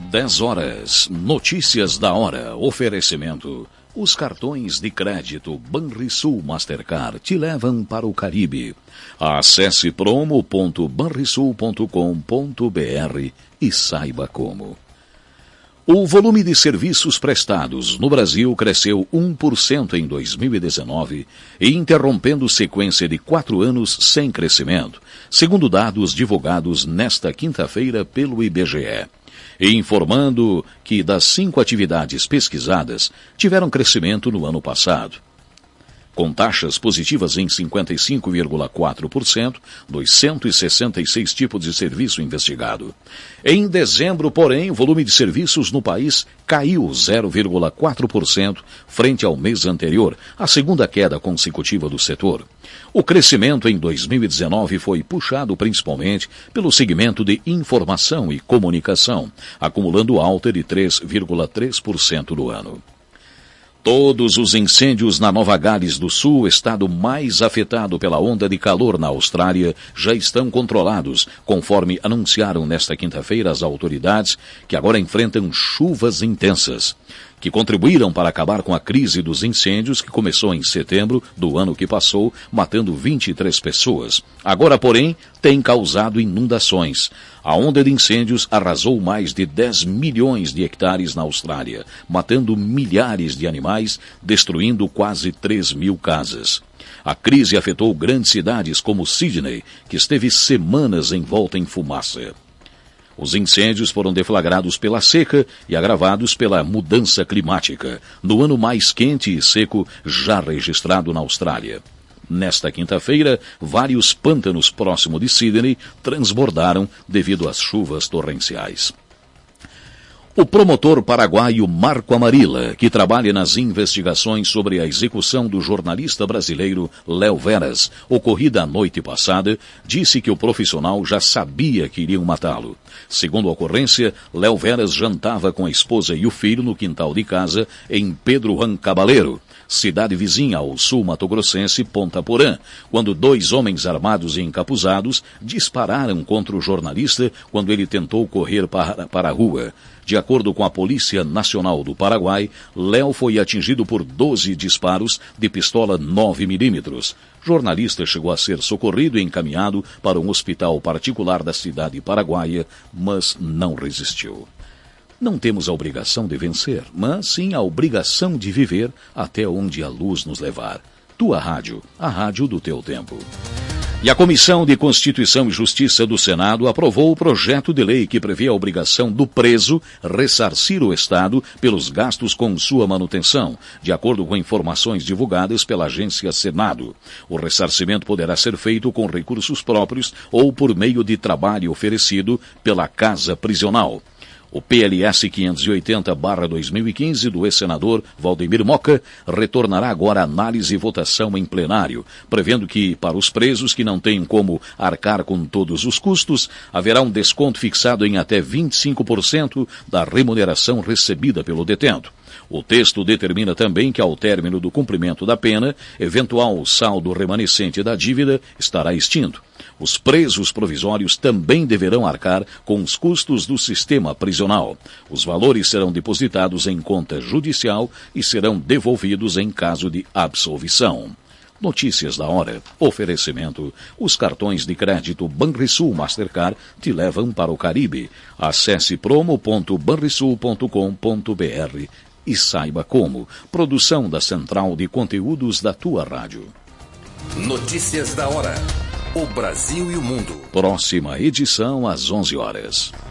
10 horas. Notícias da hora. Oferecimento. Os cartões de crédito Banrisul Mastercard te levam para o Caribe. Acesse promo.banrisul.com.br e saiba como. O volume de serviços prestados no Brasil cresceu 1% em 2019, interrompendo sequência de 4 anos sem crescimento, segundo dados divulgados nesta quinta-feira pelo IBGE. Informando que das 5 atividades pesquisadas tiveram crescimento no ano passado, com taxas positivas em 55,4% dos 166 tipos de serviço investigado. Em dezembro, porém, o volume de serviços no país caiu 0,4% frente ao mês anterior, a segunda queda consecutiva do setor. O crescimento em 2019 foi puxado principalmente pelo segmento de informação e comunicação, acumulando alta de 3,3% no ano. Todos os incêndios na Nova Gales do Sul, estado mais afetado pela onda de calor na Austrália, já estão controlados, conforme anunciaram nesta quinta-feira as autoridades, que agora enfrentam chuvas intensas, que contribuíram para acabar com a crise dos incêndios que começou em setembro do ano que passou, matando 23 pessoas. Agora, porém, tem causado inundações. A onda de incêndios arrasou mais de 10 milhões de hectares na Austrália, matando milhares de animais, destruindo quase 3 mil casas. A crise afetou grandes cidades como Sydney, que esteve semanas envolta em fumaça. Os incêndios foram deflagrados pela seca e agravados pela mudança climática, no ano mais quente e seco já registrado na Austrália. Nesta quinta-feira, vários pântanos próximo de Sydney transbordaram devido às chuvas torrenciais. O promotor paraguaio Marco Amarilla, que trabalha nas investigações sobre a execução do jornalista brasileiro Léo Veras, ocorrida a noite passada, disse que o profissional já sabia que iriam matá-lo. Segundo a ocorrência, Léo Veras jantava com a esposa e o filho no quintal de casa em Pedro Juan Cabaleiro, cidade vizinha ao sul-mato-grossense Ponta Porã, quando 2 homens armados e encapuzados dispararam contra o jornalista quando ele tentou correr para a rua. De acordo com a Polícia Nacional do Paraguai, Léo foi atingido por 12 disparos de pistola 9mm. Jornalista chegou a ser socorrido e encaminhado para um hospital particular da cidade paraguaia, mas não resistiu. Não temos a obrigação de vencer, mas sim a obrigação de viver até onde a luz nos levar. Tua rádio, a rádio do teu tempo. E a Comissão de Constituição e Justiça do Senado aprovou o projeto de lei que prevê a obrigação do preso ressarcir o Estado pelos gastos com sua manutenção, de acordo com informações divulgadas pela agência Senado. O ressarcimento poderá ser feito com recursos próprios ou por meio de trabalho oferecido pela Casa Prisional. O PLS 580/2015 do ex-senador Valdemir Moca retornará agora à análise e votação em plenário, prevendo que, para os presos que não têm como arcar com todos os custos, haverá um desconto fixado em até 25% da remuneração recebida pelo detento. O texto determina também que, ao término do cumprimento da pena, eventual saldo remanescente da dívida estará extinto. Os presos provisórios também deverão arcar com os custos do sistema prisional. Os valores serão depositados em conta judicial e serão devolvidos em caso de absolvição. Notícias da hora. Oferecimento. Os cartões de crédito Banrisul Mastercard te levam para o Caribe. Acesse promo.banrisul.com.br e saiba como. Produção da Central de Conteúdos da tua rádio. Notícias da hora. O Brasil e o mundo. Próxima edição às 11 horas.